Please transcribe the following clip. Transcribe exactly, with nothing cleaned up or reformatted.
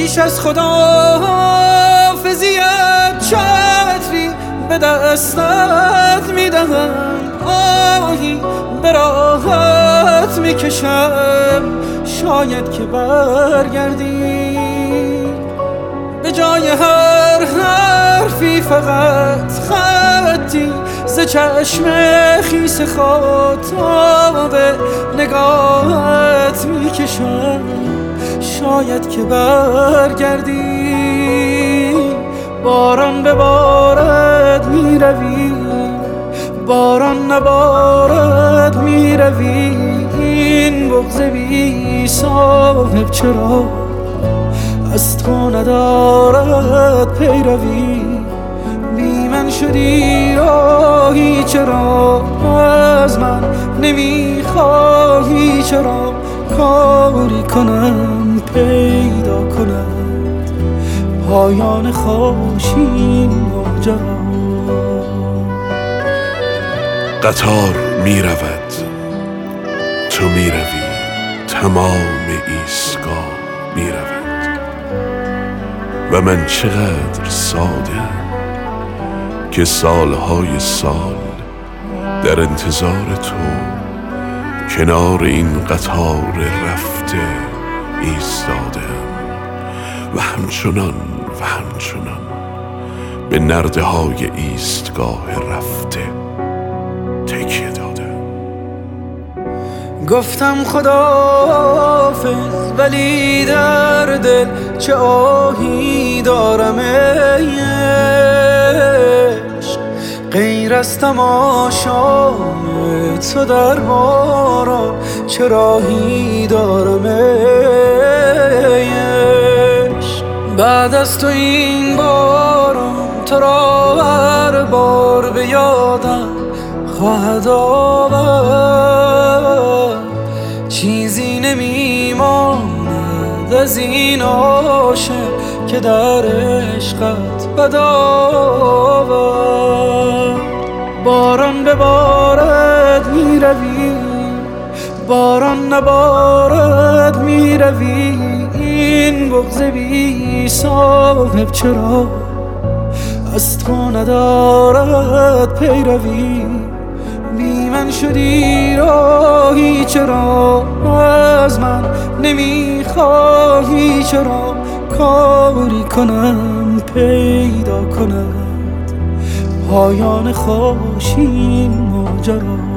پیش از خداحافظیت چتری به دستت میدهم، آهی به راحت میکشم شاید که برگردی. به جای هر حرفی فقط خطی ز چشم خیس خاطاب نگاهت میکشم شاید که برگردی. باران ببارد میروی، باران نبارد میروی، این بغض بی صاحب چرا از تو ندارد پیروی. بی من شدی راهی چرا از من نمیخواهی، چرا کاری کنم پیدا کند پایان خوشین ماجرا. قطار می رود، تو می روی، تمام ایستگاه می رود و من چقدر ساده که سالهای سال در انتظار تو کنار این قطار رفته ایستادم و همچنان و همچنان به نرده های ایستگاه رفته تکیه دادم. گفتم خداحافظ ولی در دل چه آهی دارم ای عشق، غیر از تماشای تو در باران چه راهی دارم ای عشق. بعد از تو این باران تو را هر بار به یادم خواهد آورد، چیزی نمیماند از این عاشق که در عشقت بد آورد. باران ببارد میروی، باران نبارد میروی، این بغض بی صاحب چرا از تو ندارد پیروی. بی من شدی راهی چرا از من نمیخواهی، چرا کاری کنم پیدا کند پایان خوشین ماجرا.